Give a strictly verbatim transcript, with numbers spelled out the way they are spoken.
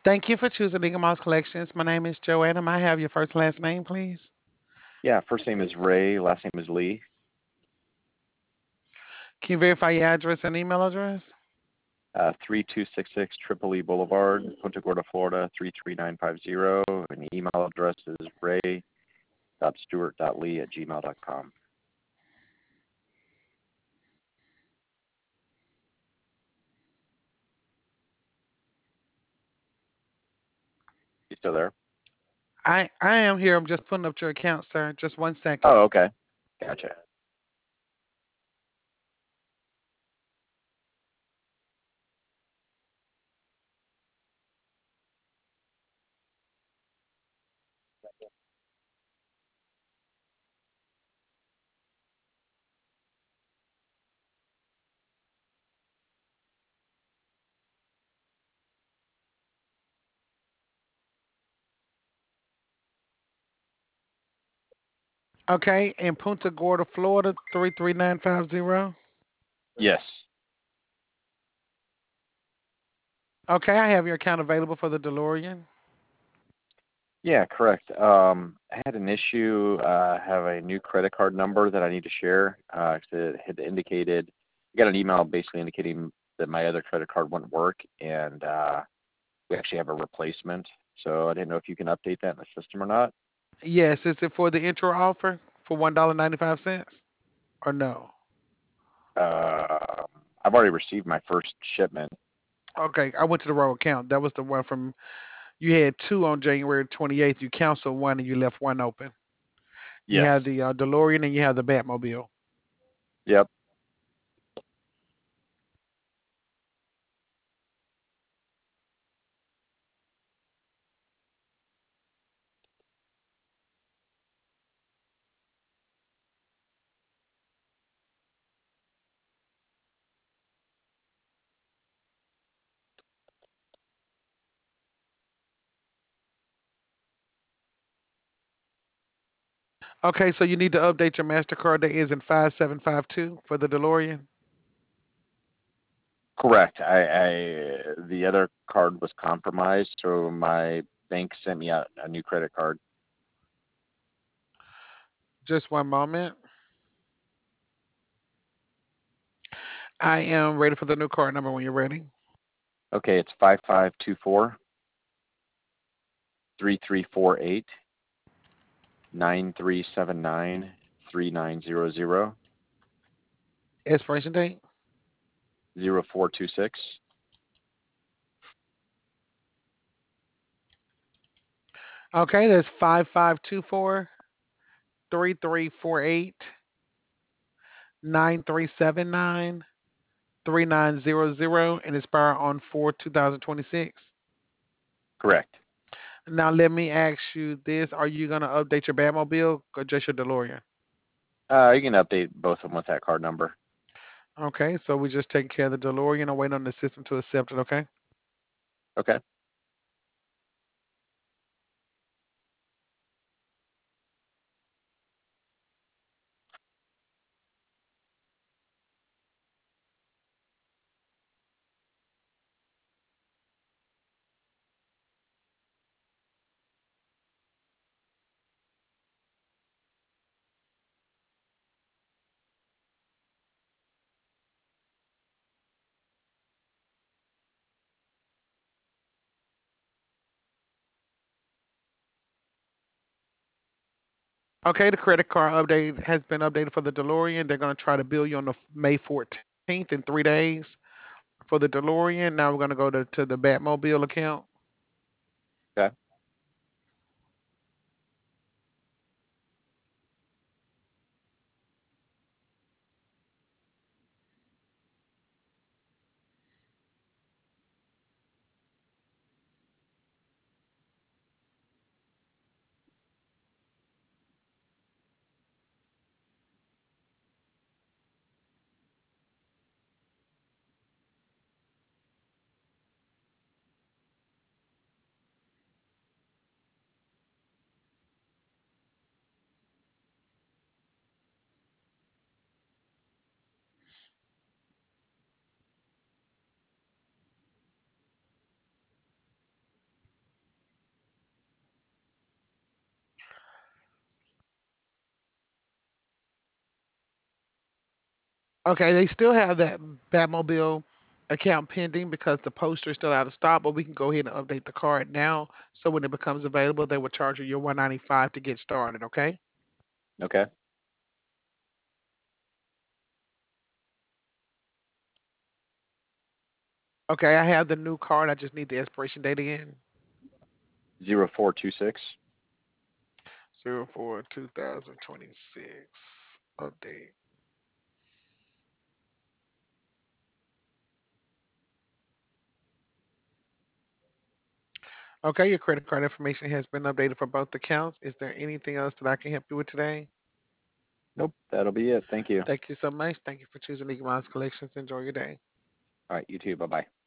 Thank you for choosing Eagle Mouse Collections. My name is Joanna. May I have your first and last name, please? Yeah, first name is Ray, last name is Lee. Can you verify your address and email address? Uh, three two six six Tripoli Boulevard, Punta Gorda, Florida, three three nine five zero. And the email address is ray.stewart.lee at gmail dot com. You still there? I, I am here. I'm just putting up your account, sir. Just one second. Oh, okay. Gotcha. Okay, in Punta Gorda, Florida, three three nine five zero. Yes. Okay, I have your account available for the DeLorean. Yeah, correct. Um, I had an issue. Uh, I have a new credit card number that I need to share. Uh, 'cause it had indicated, I got an email basically indicating that my other credit card wouldn't work, and uh, we actually have a replacement. So I didn't know if you can update that in the system or not. Yes, is it for the intro offer for one dollar ninety five cents or no? Uh, I've already received my first shipment. Okay, I went to the wrong account. That was the one from you had two on January twenty-eighth. You canceled one and you left one open. You have Yes. the uh, DeLorean and you have the Batmobile. Yep. Okay, so you need to update your MasterCard that is in five seven five two for the DeLorean. Correct. I, I the other card was compromised, so my bank sent me out a new credit card. Just one moment. I am ready for the new card number when you're ready. Okay, it's five five two four three three four eight nine three seven nine three nine zero zero Expiration date. zero four two six. Okay, that's five five two four three three four eight nine three seven nine three nine zero zero and expire on four two thousand twenty-six. Correct. Now let me ask you this: Are you gonna update your Batmobile or just your DeLorean? Uh, you can update both of them with that card number. Okay, so we just taking care of the DeLorean and waiting on the system to accept it. Okay. Okay. Okay, the credit card update has been updated for the DeLorean. They're going to try to bill you on the f- May fourteenth in three days for the DeLorean. Now we're going to go to, to the Batmobile account. Okay. Okay, they still have that Batmobile account pending because the poster is still out of stock, but we can go ahead and update the card now. So when it becomes available, they will charge you your one ninety-five to get started. Okay. Okay. Okay, I have the new card. I just need the expiration date again. Zero four two six. Zero four two thousand twenty six. Update. Okay, your credit card information has been updated for both accounts. Is there anything else that I can help you with today? Nope, that'll be it. Thank you. Thank you so much. Thank you for choosing Eagle Minds Collections. Enjoy your day. All right, you too. Bye bye.